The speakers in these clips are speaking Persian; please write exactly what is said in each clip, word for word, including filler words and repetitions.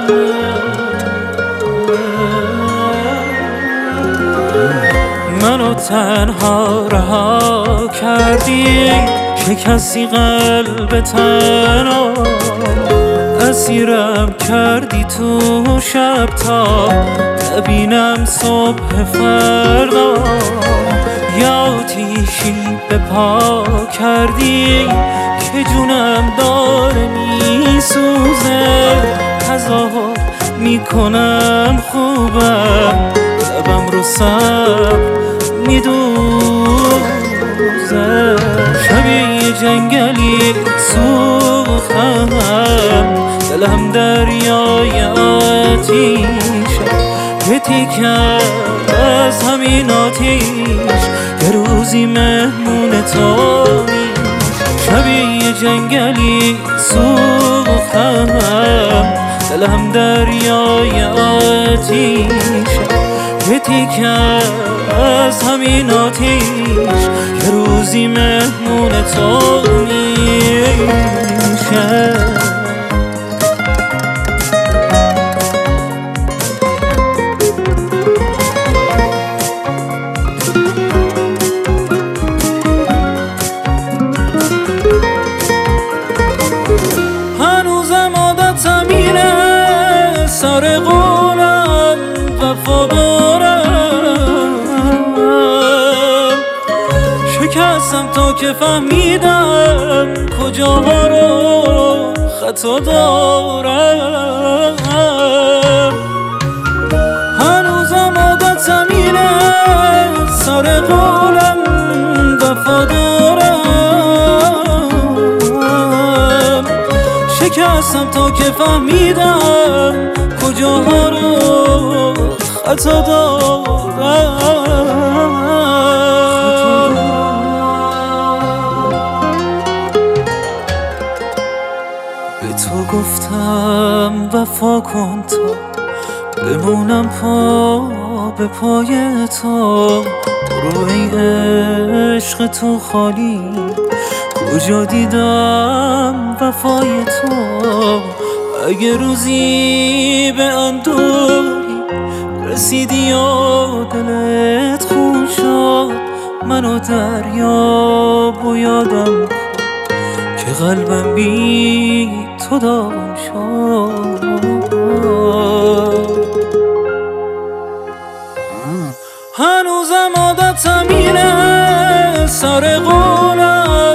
منو تنها رها کردی، شکستی قلب تنها، اسیرم کردی تو شب تا نبینم صبح فردا. یا آتیشی به پا کردی که جونم داره میسوزه، تظاهر میکنم خوبم، لبم رو صبر میدوزه. شبیه جنگلی سوختم، دلم دریای آتیشه، یه تیکه از همین آتیش یه روزی مهمون تو میشه. شبیه جنگلی سوختم، دلم دریای آتیشه، یه تیکه از همین آتیش یه روزی مهمون تو میشه. هنوزم عادتم اینه، سر قولم وفادارم، شکستم تا که فهمیدم کجاها رو خطا دارم. هنوزم عادتم اینه، سر قولم وفادارم، شکستم تا که فهمیدم کجاها رو خطا دارم. به تو گفتم وفا کن تا بمونم پا به پای تو. برو ای عشق تو خالی، کجا دیدم وفای تو. اگه روزی به اندوهی رسیدی و دلت خون شد، منو دریاب و یادم کن که قلبم بی تو داغون شد. هنوزم عادتم اینه، سر قولم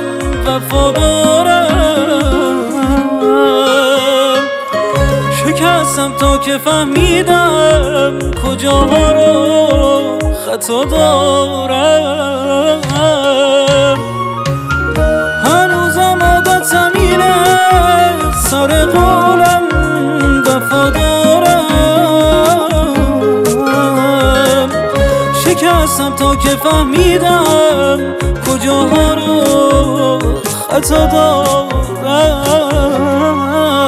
وفادارم، شکستم تا که فهمیدم کجاها رو خطا دارم. هنوزم عادتم اینه، سر قولم وفادارم، شکستم تا که فهمیدم کجاها رو خطا دارم.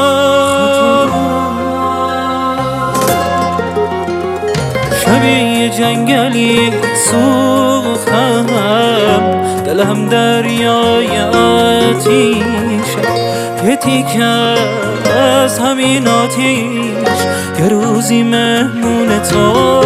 شبیه جنگلی سوختم، دلم دریای آتیشه، یه تیکه از همین آتیش یه روزی مهمون تو